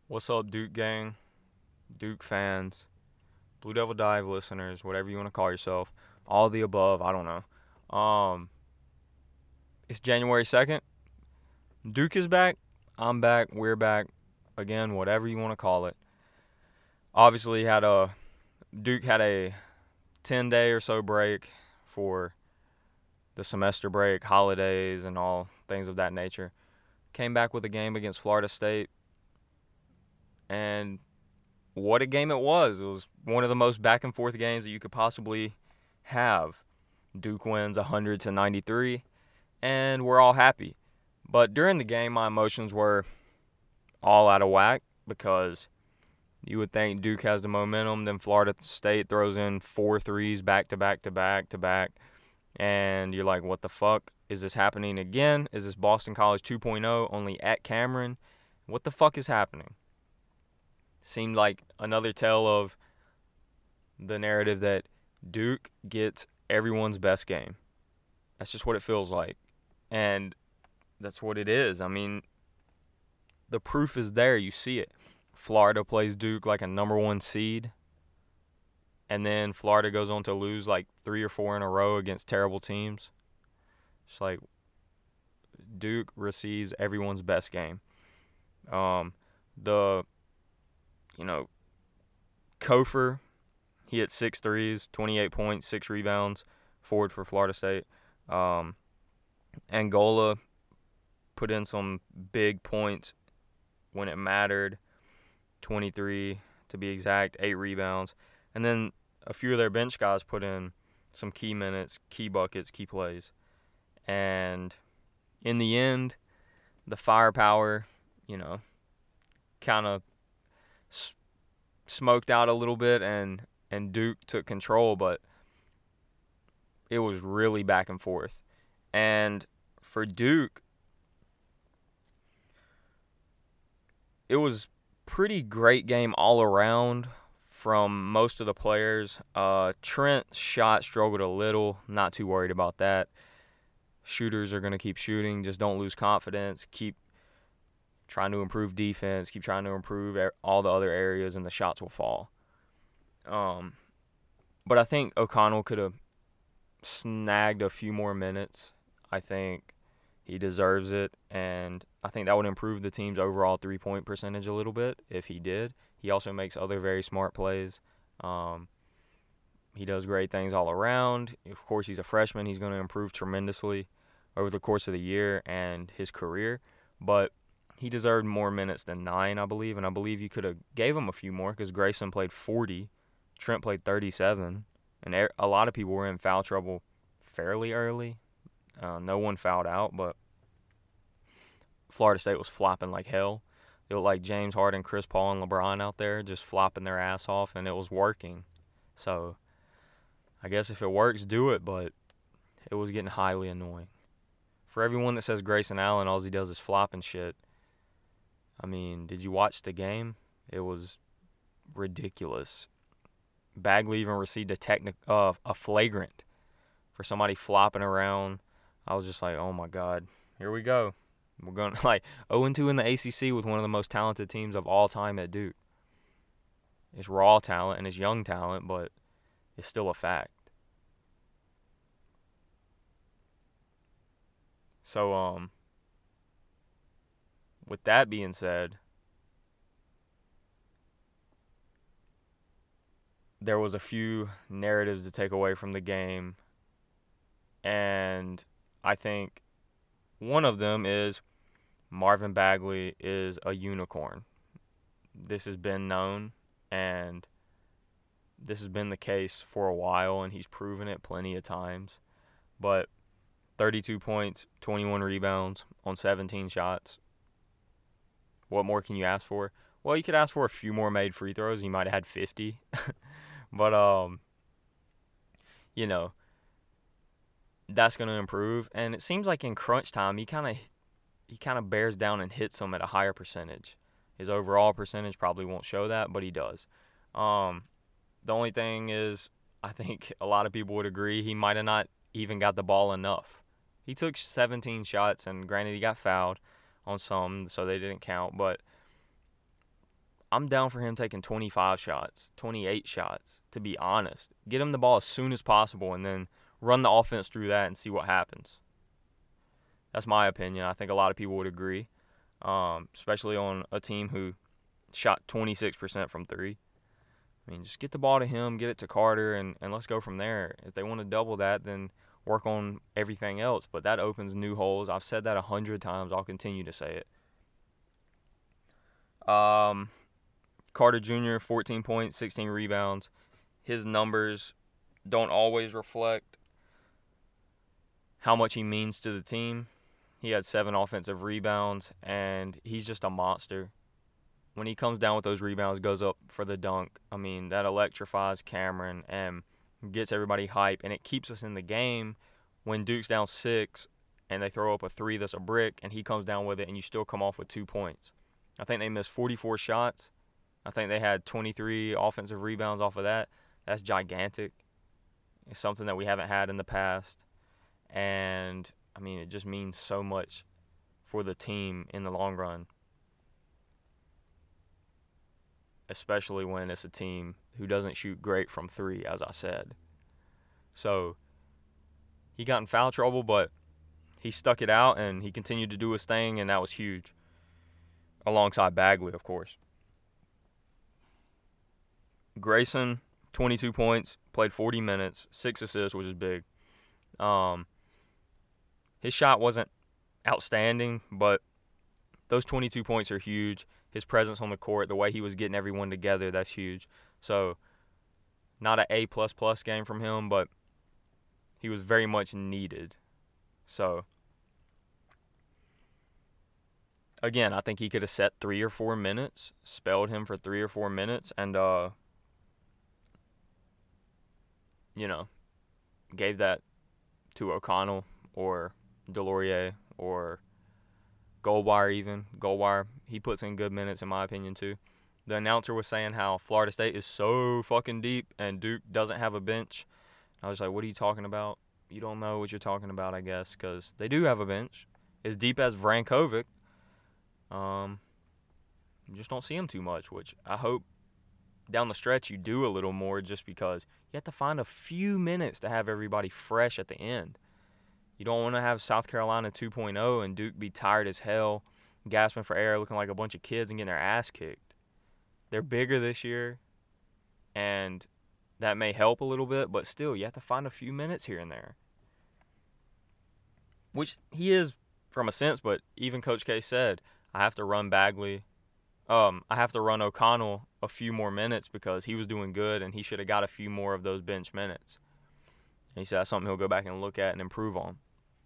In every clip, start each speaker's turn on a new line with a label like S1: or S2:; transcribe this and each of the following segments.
S1: What's up, Duke gang, Duke fans, Blue Devil Dive listeners, whatever you want to call yourself, all the above, I don't know. It's January 2nd. Duke is back. I'm back. We're back. Again, whatever you want to call it. Obviously, Duke had a 10-day or so break for the semester break, holidays, and all things of that nature. Came back with a game against Florida State, and what a game it was. It was one of the most back and forth games that you could possibly have. Duke wins 100-93, and we're all happy. But during the game, my emotions were all out of whack because you would think Duke has the momentum, then Florida State throws in 4 threes back to back to back to back, and you're like, what the fuck? Is this happening again? Is this Boston College 2.0 only at Cameron? What the fuck is happening? Seemed like another tale of the narrative that Duke gets everyone's best game. That's just what it feels like. And that's what it is. I mean, the proof is there. You see it. Florida plays Duke like a number one seed. And then Florida goes on to lose like 3 or 4 in a row against terrible teams. It's like Duke receives everyone's best game. The Kofor, he hit 6 threes, 28 points, 6 rebounds, forward for Florida State. Angola put in some big points when it mattered, 23 to be exact, 8 rebounds. And then a few of their bench guys put in some key minutes, key buckets, key plays. And in the end, the firepower, kind of smoked out a little bit, and Duke took control, but it was really back and forth. And for Duke, it was pretty great game all around from most of the players. Trent's shot struggled a little, not too worried about that. Shooters are going to keep shooting, just don't lose confidence, keep trying to improve defense, keep trying to improve all the other areas, and the shots will fall. But I think O'Connell could have snagged a few more minutes. I think he deserves it, and I think that would improve the team's overall three-point percentage a little bit if he did. He also makes other very smart plays. He does great things all around. Of course, he's a freshman. He's going to improve tremendously over the course of the year and his career, but he deserved more minutes than 9, I believe, and I believe you could have gave him a few more because Grayson played 40, Trent played 37, and a lot of people were in foul trouble fairly early. No one fouled out, but Florida State was flopping like hell. It was like James Harden, Chris Paul, and LeBron out there just flopping their ass off, and it was working. So I guess if it works, do it, but it was getting highly annoying. For everyone that says Grayson Allen, all he does is flop and shit, I mean, did you watch the game? It was ridiculous. Bagley even received a flagrant for somebody flopping around. I was just like, oh my God, here we go. We're going to 0-2 in the ACC with one of the most talented teams of all time at Duke. It's raw talent and it's young talent, but it's still a fact. So, with that being said, there was a few narratives to take away from the game, and I think one of them is Marvin Bagley is a unicorn. This has been known, and this has been the case for a while, and he's proven it plenty of times. But 32 points, 21 rebounds on 17 shots. What more can you ask for? Well, you could ask for a few more made free throws. He might have had 50. But, that's going to improve. And it seems like in crunch time, he kind of bears down and hits them at a higher percentage. His overall percentage probably won't show that, but he does. The only thing is, I think a lot of people would agree he might have not even got the ball enough. He took 17 shots, and granted, he got fouled on some, so they didn't count. But I'm down for him taking 25 shots, 28 shots, to be honest. Get him the ball as soon as possible and then run the offense through that and see what happens. That's my opinion. I think a lot of people would agree, especially on a team who shot 26% from three. I mean, just get the ball to him, get it to Carter, and let's go from there. If they want to double that, then work on everything else. But that opens new holes. I've said that 100 times. I'll continue to say it. Carter Jr., 14 points, 16 rebounds. His numbers don't always reflect how much he means to the team. He had 7 offensive rebounds, and he's just a monster. When he comes down with those rebounds, goes up for the dunk, I mean, that electrifies Cameron and gets everybody hype, and it keeps us in the game when Duke's down 6 and they throw up a 3 that's a brick, and he comes down with it, and you still come off with 2 points. I think they missed 44 shots. I think they had 23 offensive rebounds off of that. That's gigantic. It's something that we haven't had in the past. And, I mean, it just means so much for the team in the long run, especially when it's a team who doesn't shoot great from 3, as I said. So he got in foul trouble, but he stuck it out, and he continued to do his thing, and that was huge, alongside Bagley, of course. Grayson, 22 points, played 40 minutes, 6 assists, which is big. His shot wasn't outstanding, but those 22 points are huge. His presence on the court, the way he was getting everyone together, that's huge. So, not an A++ game from him, but he was very much needed. So, again, I think he could have set 3 or 4 minutes, spelled him for 3 or 4 minutes, and, gave that to O'Connell or Delorier or Goldwire even. Goldwire, he puts in good minutes in my opinion too. The announcer was saying how Florida State is so fucking deep and Duke doesn't have a bench. I was like, what are you talking about? You don't know what you're talking about, I guess, because they do have a bench. As deep as Vrankovic. You just don't see him too much, which I hope down the stretch you do a little more, just because you have to find a few minutes to have everybody fresh at the end. You don't want to have South Carolina 2.0 and Duke be tired as hell, gasping for air, looking like a bunch of kids and getting their ass kicked. They're bigger this year, and that may help a little bit, but still, you have to find a few minutes here and there. Which he is from a sense, but even Coach K said, I have to run Bagley. I have to run O'Connell a few more minutes because he was doing good and he should have got a few more of those bench minutes. And he said that's something he'll go back and look at and improve on.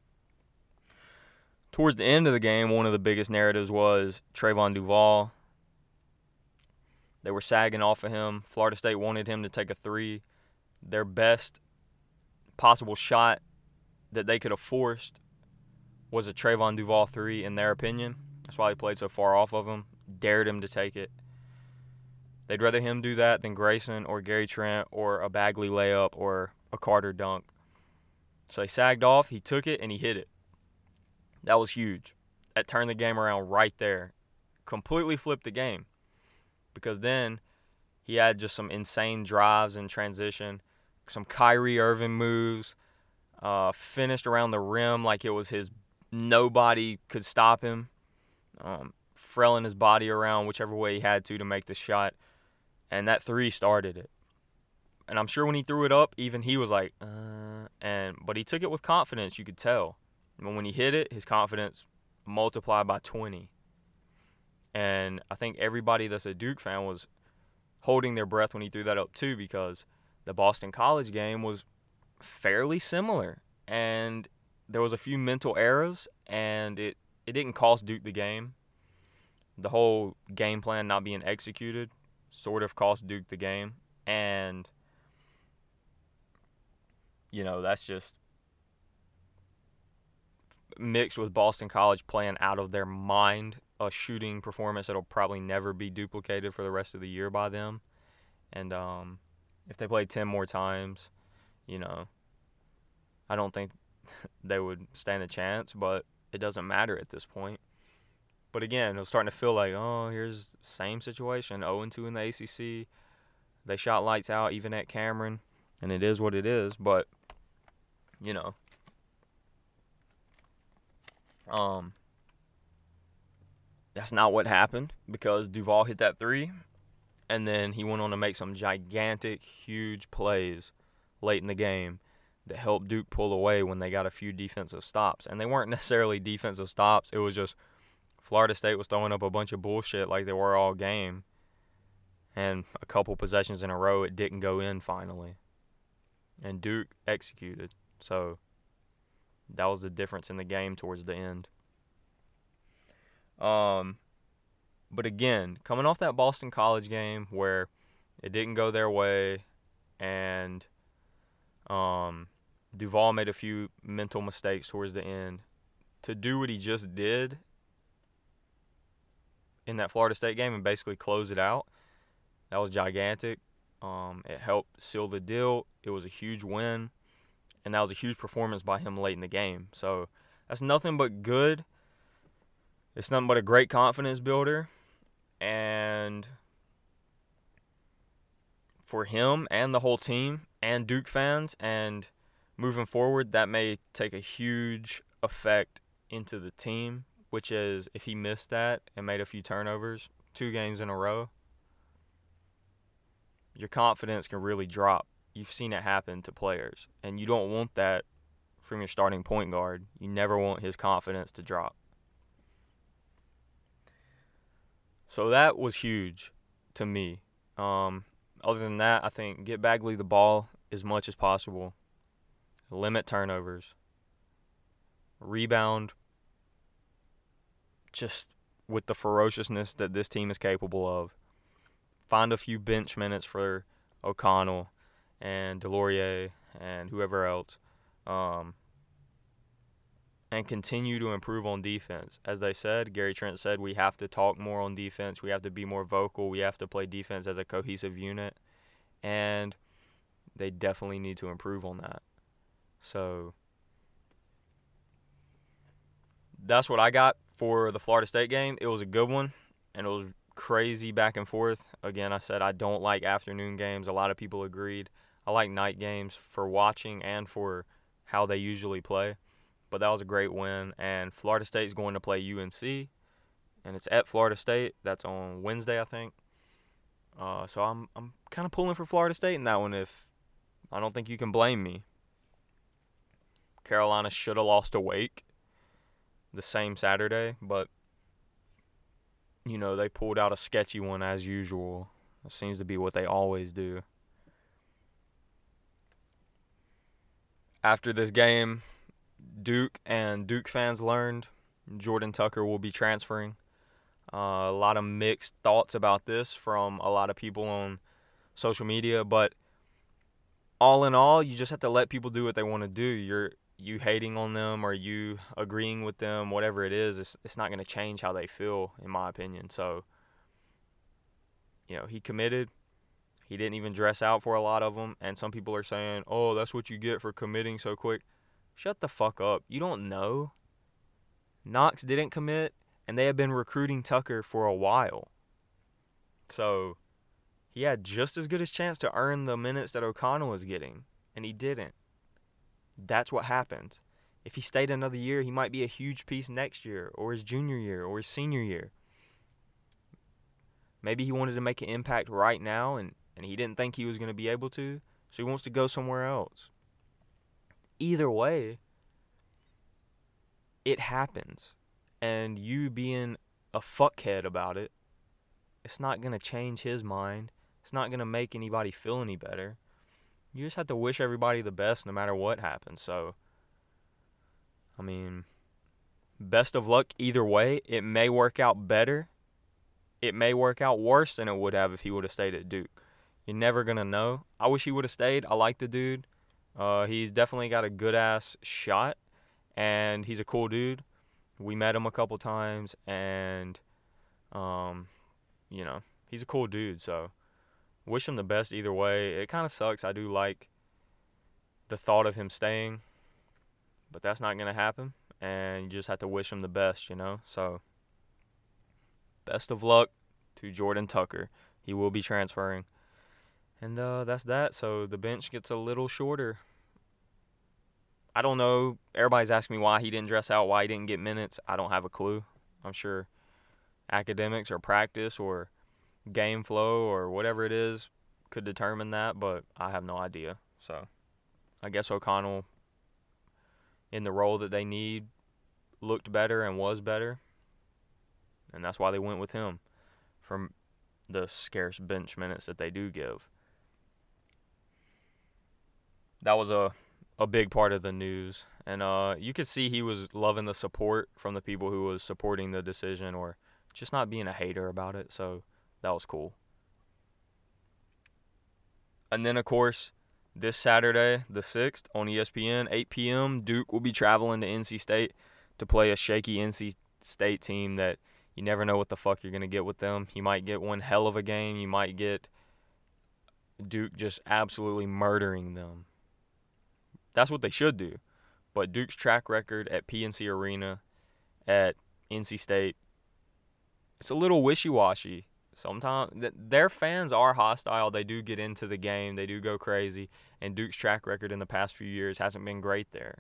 S1: Towards the end of the game, one of the biggest narratives was Trayvon Duval. They were sagging off of him. Florida State wanted him to take a 3. Their best possible shot that they could have forced was a Trayvon Duval 3 in their opinion. That's why they played so far off of him. Dared him to take it. They'd rather him do that than Grayson or Gary Trent or a Bagley layup or a Carter dunk. So they sagged off, he took it, and he hit it. That was huge. That turned the game around right there. Completely flipped the game. Because then he had just some insane drives in transition, some Kyrie Irving moves, finished around the rim like it was his nobody could stop him. Frailing his body around whichever way he had to make the shot. And that 3 started it. And I'm sure when he threw it up, even he was like, but he took it with confidence, you could tell. And when he hit it, his confidence multiplied by 20. And I think everybody that's a Duke fan was holding their breath when he threw that up too, because the Boston College game was fairly similar. And there was a few mental errors, and it didn't cost Duke the game. The whole game plan not being executed sort of cost Duke the game. And, that's just mixed with Boston College playing out of their mind, a shooting performance that'll probably never be duplicated for the rest of the year by them. And if they played 10 more times, I don't think they would stand a chance, but it doesn't matter at this point. But again, it was starting to feel like, oh, here's the same situation. 0-2 in the ACC. They shot lights out even at Cameron, and it is what it is. But, you know, that's not what happened because Duval hit that three, and then he went on to make some gigantic, huge plays late in the game that helped Duke pull away when they got a few defensive stops. And they weren't necessarily defensive stops. It was just Florida State was throwing up a bunch of bullshit like they were all game. And a couple possessions in a row, it didn't go in finally. And Duke executed. So that was the difference in the game towards the end. But again, coming off that Boston College game where it didn't go their way and Duval made a few mental mistakes towards the end, to do what he just did in that Florida State game and basically close it out, that was gigantic. It helped seal the deal. It was a huge win, and that was a huge performance by him late in the game. So that's nothing but good. It's nothing but a great confidence builder. And for him and the whole team and Duke fans, and moving forward, that may take a huge effect into the team, which is if he missed that and made a few turnovers 2 games in a row, your confidence can really drop. You've seen it happen to players, and you don't want that from your starting point guard. You never want his confidence to drop. So that was huge to me. Other than that, I think get Bagley the ball as much as possible. Limit turnovers. Rebound just with the ferociousness that this team is capable of. Find a few bench minutes for O'Connell and Delorier and whoever else. And continue to improve on defense. As they said, Gary Trent said, we have to talk more on defense. We have to be more vocal. We have to play defense as a cohesive unit. And they definitely need to improve on that. So that's what I got for the Florida State game. It was a good one, and it was crazy back and forth. Again, I said I don't like afternoon games. A lot of people agreed. I like night games for watching and for how they usually play. But that was a great win, and Florida State is going to play UNC, and it's at Florida State. That's on Wednesday, I think. So I'm kind of pulling for Florida State in that one. If I don't think you can blame me. Carolina should have lost to Wake the same Saturday, but you know they pulled out a sketchy one as usual. It seems to be what they always do. After this game, Duke and Duke fans learned Jordan Tucker will be transferring. A lot of mixed thoughts about this from a lot of people on social media, but all in all, you just have to let people do what they want to do. You hating on them or you agreeing with them, whatever it is, it's not going to change how they feel, in my opinion. So, you know, he committed. He didn't even dress out for a lot of them, and some people are saying, oh, that's what you get for committing so quick. Shut the fuck up. You don't know. Knox didn't commit, and they have been recruiting Tucker for a while. So he had just as good a chance to earn the minutes that O'Connell was getting, and he didn't. That's what happened. If he stayed another year, he might be a huge piece next year or his junior year or his senior year. Maybe he wanted to make an impact right now, and he didn't think he was going to be able to, so he wants to go somewhere else. Either way, it happens. And you being a fuckhead about it, it's not going to change his mind. It's not going to make anybody feel any better. You just have to wish everybody the best no matter what happens. So, I mean, best of luck either way. It may work out better. It may work out worse than it would have if he would have stayed at Duke. You're never going to know. I wish he would have stayed. I like the dude. He's definitely got a good-ass shot, and he's a cool dude. We met him a couple times, and, you know, he's a cool dude. So, wish him the best either way. It kind of sucks. I do like the thought of him staying, but that's not going to happen, and you just have to wish him the best, you know. So, best of luck to Jordan Tucker. He will be transferring. And that's that. So the bench gets a little shorter. I don't know. Everybody's asking me why he didn't dress out, why he didn't get minutes. I don't have a clue. I'm sure academics or practice or game flow or whatever it is could determine that, but I have no idea. So I guess O'Connell, in the role that they need, looked better and was better. And that's why they went with him from the scarce bench minutes that they do give. That was a big part of the news. And you could see he was loving the support from the people who was supporting the decision or just not being a hater about it. So that was cool. And then, of course, this Saturday, the 6th, on ESPN, 8 p.m., Duke will be traveling to NC State to play a shaky NC State team that you never know what the fuck you're going to get with them. You might get one hell of a game. You might get Duke just absolutely murdering them. That's what they should do. But Duke's track record at PNC Arena at NC State, it's a little wishy-washy. Sometimes their fans are hostile. They do get into the game. They do go crazy. And Duke's track record in the past few years hasn't been great there.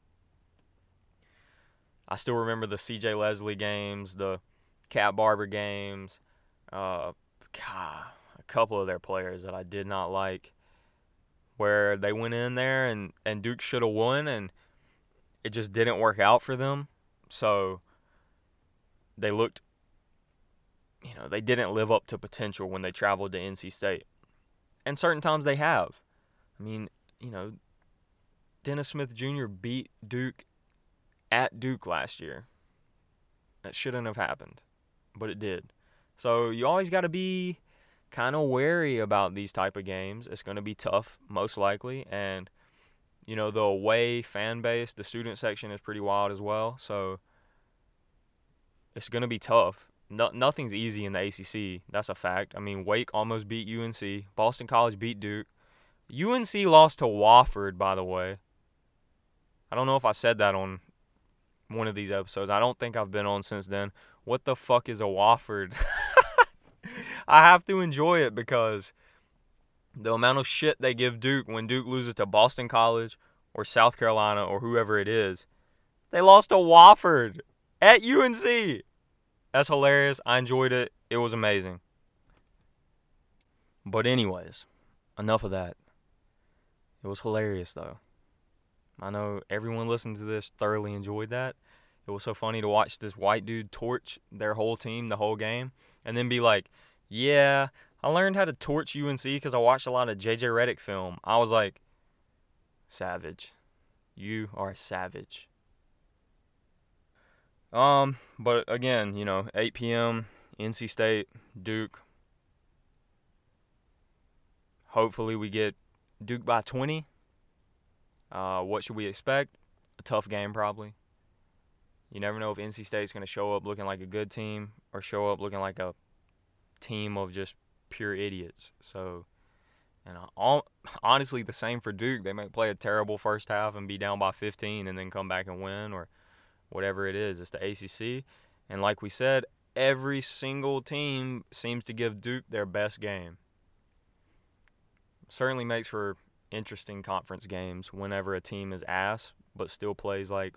S1: I still remember the C.J. Leslie games, the Cat Barber games, a couple of their players that I did not like, where they went in there and Duke should have won, and it just didn't work out for them. So they looked, they didn't live up to potential when they traveled to NC State. And certain times they have. I mean, Dennis Smith Jr. beat Duke at Duke last year. That shouldn't have happened, but it did. So you always got to be kind of wary about these type of games. It's going to be tough, most likely. And, the away fan base, the student section is pretty wild as well. So it's going to be tough. Nothing's easy in the ACC. That's a fact. I mean, Wake almost beat UNC. Boston College beat Duke. UNC lost to Wofford, by the way. I don't know if I said that on one of these episodes. I don't think I've been on since then. What the fuck is a Wofford? I have to enjoy it because the amount of shit they give Duke when Duke loses to Boston College or South Carolina or whoever it is. They lost to Wofford at UNC. That's hilarious. I enjoyed it. It was amazing. But anyways, enough of that. It was hilarious, though. I know everyone listening to this thoroughly enjoyed that. It was so funny to watch this white dude torch their whole team the whole game and then be like, yeah, I learned how to torch UNC because I watched a lot of J.J. Redick film. I was like, savage. You are a savage. But again, 8 p.m., NC State, Duke. Hopefully we get Duke by 20. What should we expect? A tough game, probably. You never know if NC State's going to show up looking like a good team or show up looking like a team of just pure idiots. So, honestly, the same for Duke. They might play a terrible first half and be down by 15 and then come back and win or whatever it is. It's the ACC. And like we said, every single team seems to give Duke their best game. Certainly makes for interesting conference games whenever a team is ass but still plays like,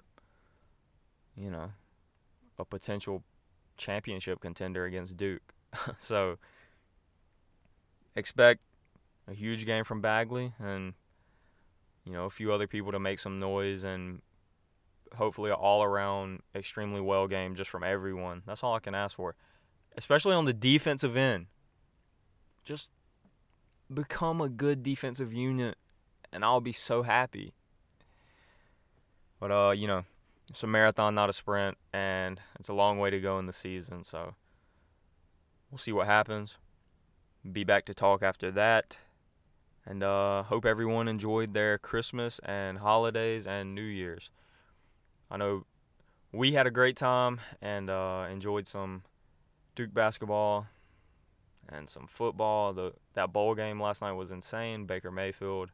S1: a potential championship contender against Duke. So expect a huge game from Bagley and, a few other people to make some noise and hopefully an all-around extremely well game just from everyone. That's all I can ask for, especially on the defensive end. Just become a good defensive unit, and I'll be so happy. But, it's a marathon, not a sprint, and it's a long way to go in the season, so we'll see what happens. Be back to talk after that. And hope everyone enjoyed their Christmas and holidays and New Year's. I know we had a great time and enjoyed some Duke basketball and some football. That bowl game last night was insane. Baker Mayfield.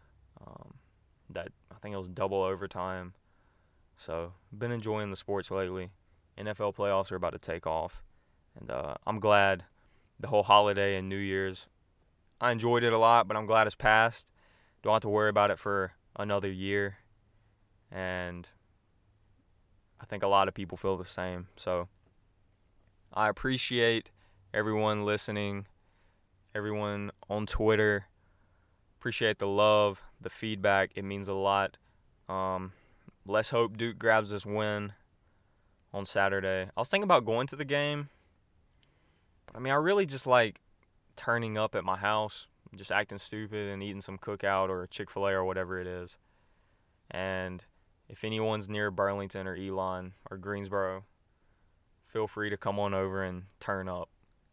S1: I think it was double overtime. So, been enjoying the sports lately. NFL playoffs are about to take off. And I'm glad the whole holiday and New Year's, I enjoyed it a lot, but I'm glad it's passed. Don't have to worry about it for another year. And I think a lot of people feel the same. So I appreciate everyone listening, everyone on Twitter. Appreciate the love, the feedback. It means a lot. Let's hope Duke grabs this win on Saturday. I was thinking about going to the game, but I really just like turning up at my house, just acting stupid and eating some cookout or Chick-fil-A or whatever it is. And if anyone's near Burlington or Elon or Greensboro, feel free to come on over and turn up.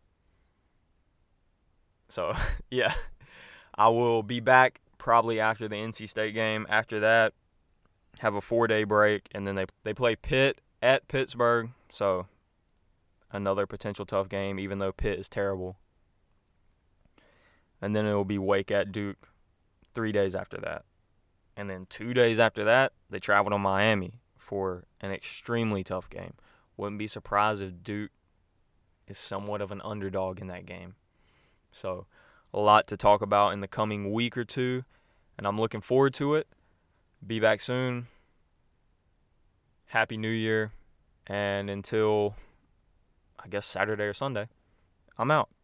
S1: So, yeah, I will be back probably after the NC State game. After that, have a 4-day break, and then they play Pitt at Pittsburgh. So, another potential tough game, even though Pitt is terrible. And then it will be Wake at Duke 3 days after that. And then 2 days after that, they travel to Miami for an extremely tough game. Wouldn't be surprised if Duke is somewhat of an underdog in that game. So, a lot to talk about in the coming week or two, and I'm looking forward to it. Be back soon. Happy New Year. And until, I guess, Saturday or Sunday, I'm out.